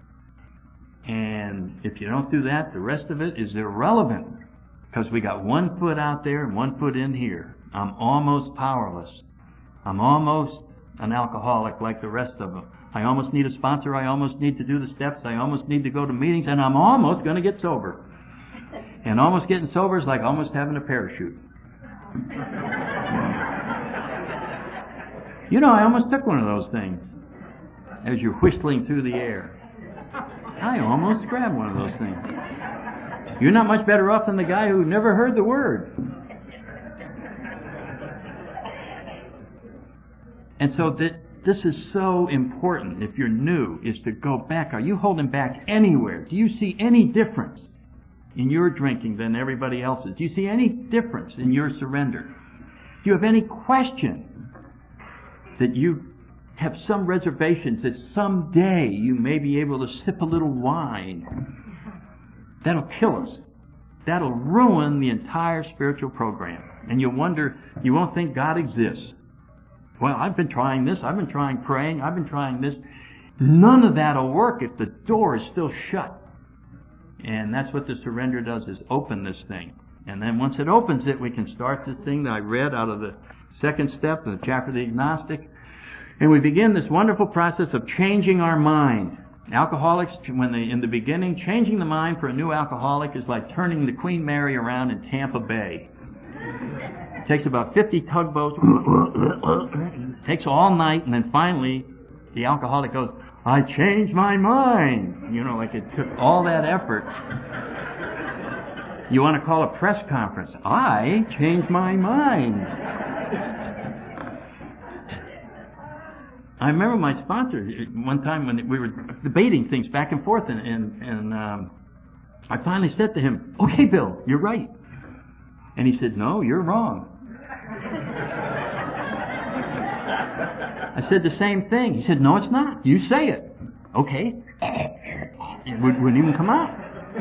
And if you don't do that, the rest of it is irrelevant. Because we got 1 foot out there and 1 foot in here. I'm almost powerless. I'm almost an alcoholic like the rest of them. I almost need a sponsor. I almost need to do the steps. I almost need to go to meetings. And I'm almost going to get sober. And almost getting sober is like almost having a parachute. I almost took one of those things as you're whistling through the air. I almost grabbed one of those things. You're not much better off than the guy who never heard the word. And so this is so important, if you're new, is to go back. Are you holding back anywhere? Do you see any difference in your drinking than everybody else's? Do you see any difference in your surrender? Do you have any question that you have some reservations that someday you may be able to sip a little wine? That'll kill us. That'll ruin the entire spiritual program. And you'll wonder, you won't think God exists. Well, I've been trying this, I've been trying praying, I've been trying this. None of that will work if the door is still shut. And that's what the surrender does, is open this thing. And then once it opens it, we can start this thing that I read out of the second step of the chapter of the agnostic. And we begin this wonderful process of changing our mind. Alcoholics, in the beginning, changing the mind for a new alcoholic is like turning the Queen Mary around in Tampa Bay. It takes about 50 tugboats. It takes all night, and then finally the alcoholic goes, I changed my mind. You know, like it took all that effort. You want to call a press conference. I changed my mind. I remember my sponsor one time when we were debating things back and forth, and I finally said to him, okay, Bill, you're right. And he said, no, you're wrong. I said the same thing. He said, no, it's not. You say it. Okay. It wouldn't even come out.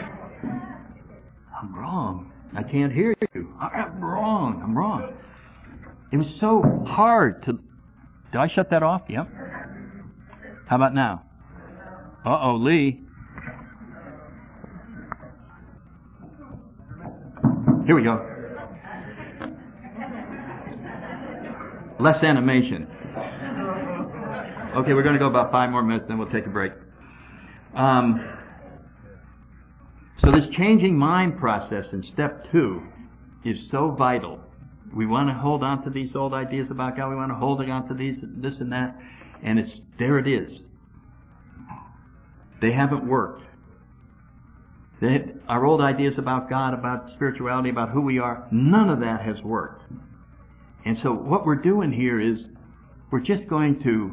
I'm wrong. I can't hear you. I'm wrong. I'm wrong. It was so hard to... Did I shut that off? Yep. How about now? Uh-oh, Lee. Here we go. Less animation. Okay, we're going to go about 5 more minutes, then we'll take a break. So this changing mind process in step 2 is so vital. We want to hold on to these old ideas about God. We want to hold on to this and that. And there it is. They haven't worked. Our old ideas about God, about spirituality, about who we are, none of that has worked. And so what we're doing here is we're just going to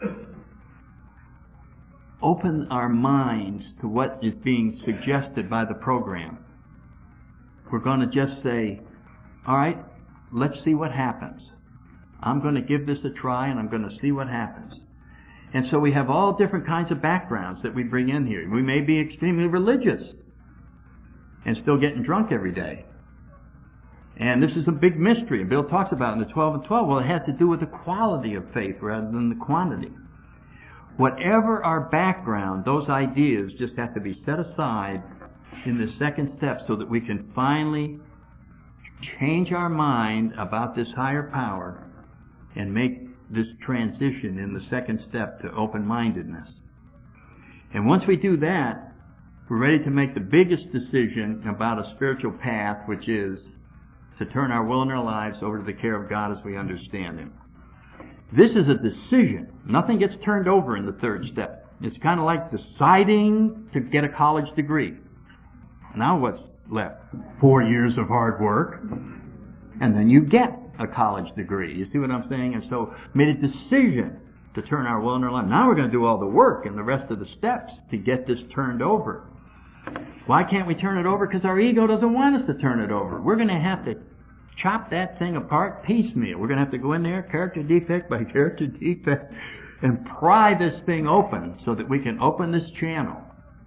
open our minds to what is being suggested by the program. We're going to just say, all right, let's see what happens. I'm going to give this a try, and I'm going to see what happens. And so we have all different kinds of backgrounds that we bring in here. We may be extremely religious and still getting drunk every day. And this is a big mystery. And Bill talks about it in the 12 and 12. Well, it has to do with the quality of faith rather than the quantity. Whatever our background, those ideas just have to be set aside in the second step so that we can finally change our mind about this higher power and make this transition in the second step to open-mindedness. And once we do that, we're ready to make the biggest decision about a spiritual path, which is to turn our will and our lives over to the care of God as we understand Him. This is a decision. Nothing gets turned over in the third step. It's kind of like deciding to get a college degree. Now what's left? 4 years of hard work, and then you get a college degree. You see what I'm saying? And so made a decision to turn our will and our life. Now we're going to do all the work and the rest of the steps to get this turned over. Why can't we turn it over? Because our ego doesn't want us to turn it over. We're going to have to chop that thing apart piecemeal. We're going to have to go in there character defect by character defect and pry this thing open so that we can open this channel.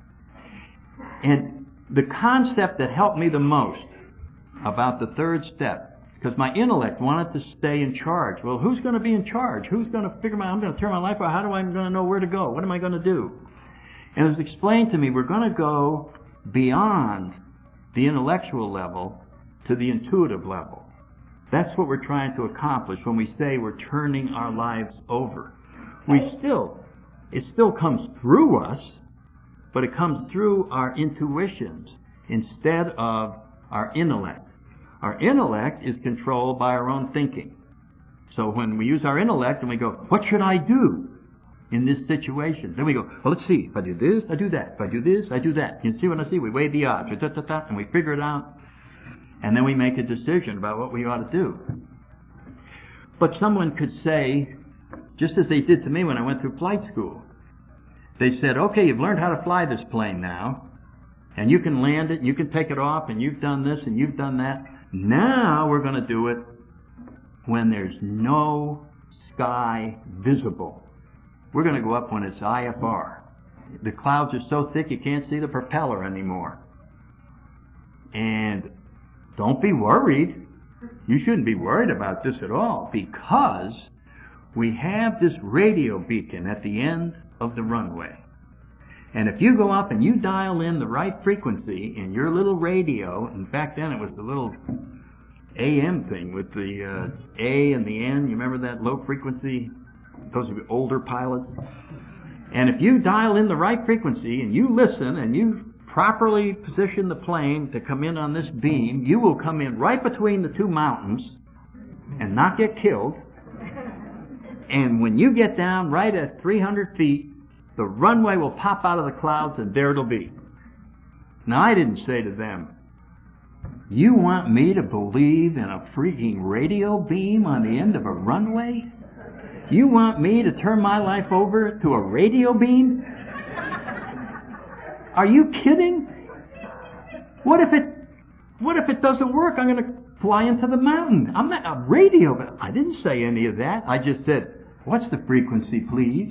And the concept that helped me the most about the third step, because my intellect wanted to stay in charge. Well, who's going to be in charge? Who's going to figure out, I'm going to turn my life out. How am I going to know where to go? What am I going to do? And it was explained to me, we're going to go beyond the intellectual level to the intuitive level. That's what we're trying to accomplish when we say we're turning our lives over. It still comes through us, but it comes through our intuitions instead of our intellect. Our intellect is controlled by our own thinking. So when we use our intellect and we go, what should I do in this situation? Then we go, well, let's see. If I do this, I do that. If I do this, I do that. You see what I see? We weigh the odds, and we figure it out. And then we make a decision about what we ought to do. But someone could say, just as they did to me when I went through flight school, they said, okay, you've learned how to fly this plane now, and you can land it, and you can take it off, and you've done this, and you've done that. Now we're going to do it when there's no sky visible. We're going to go up when it's IFR. The clouds are so thick you can't see the propeller anymore. And don't be worried. You shouldn't be worried about this at all, because we have this radio beacon at the end of the runway. And if you go up and you dial in the right frequency in your little radio, and back then it was the little AM thing with the A and the N, you remember that low frequency? Those are older pilots. And if you dial in the right frequency and you listen and you properly position the plane to come in on this beam, you will come in right between the two mountains and not get killed. And when you get down right at 300 feet, the runway will pop out of the clouds and there it'll be. Now I didn't say to them, you want me to believe in a freaking radio beam on the end of a runway? You want me to turn my life over to a radio beam? Are you kidding? What if it doesn't work? I'm going to fly into the mountain. I'm not a radio, but I didn't say any of that. I just said, what's the frequency, please?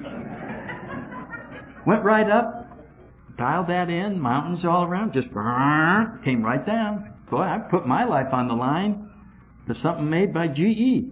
Went right up, dialed that in, mountains all around, just came right down. Boy, I put my life on the line for something made by GE.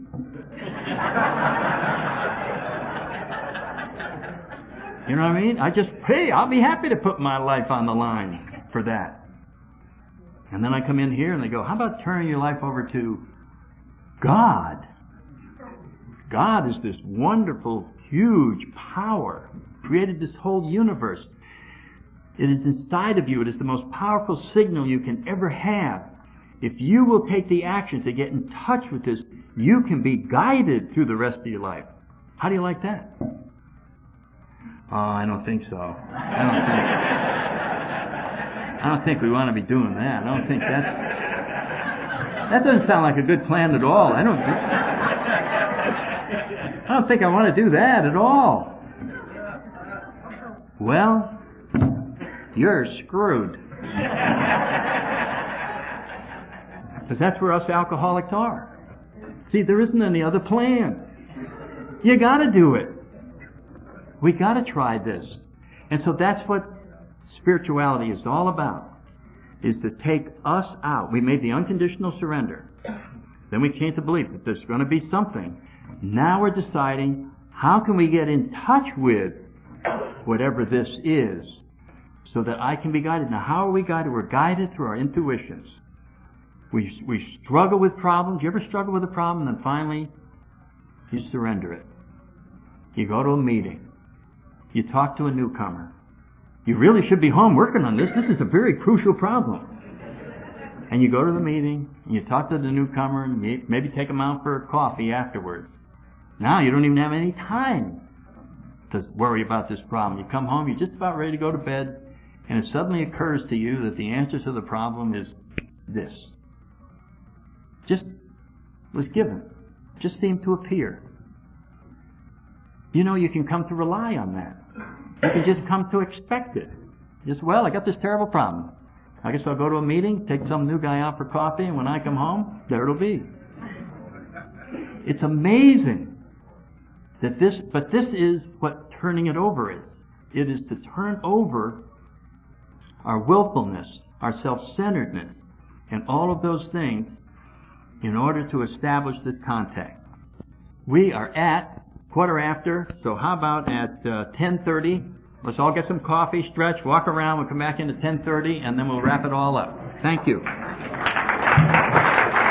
You know what I mean? I'll be happy to put my life on the line for that. And then I come in here and they go, how about turning your life over to God? God is this wonderful, huge power, created this whole universe. It is inside of you. It is the most powerful signal you can ever have. If you will take the action to get in touch with this, you can be guided through the rest of your life. How do you like that? Oh, I don't think so. I don't think we want to be doing that. That doesn't sound like a good plan at all. I don't think I want to do that at all. Well, you're screwed. Because that's where us alcoholics are. See, there isn't any other plan. You got to do it. We got to try this. And so that's what spirituality is all about, is to take us out. We made the unconditional surrender. Then we came to believe that there's going to be something. Now we're deciding, how can we get in touch with whatever this is so that I can be guided? Now, how are we guided? We're guided through our intuitions. We struggle with problems. You ever struggle with a problem and then finally you surrender it? You go to a meeting. You talk to a newcomer. You really should be home working on this. This is a very crucial problem. And you go to the meeting, and you talk to the newcomer, and you maybe take them out for coffee afterwards. Now you don't even have any time to worry about this problem. You come home, you're just about ready to go to bed, and it suddenly occurs to you that the answer to the problem is this. Just was given. Just seemed to appear. You know, you can come to rely on that. You can just come to expect it. Just, well, I got this terrible problem. I guess I'll go to a meeting, take some new guy out for coffee, and when I come home, there it'll be. It's amazing that this is what turning it over is. It is to turn over our willfulness, our self-centeredness, and all of those things in order to establish this contact. We are at 1:15, so how about at 10:30? Let's all get some coffee, stretch, walk around. We'll come back into 10:30, and then we'll wrap it all up. Thank you.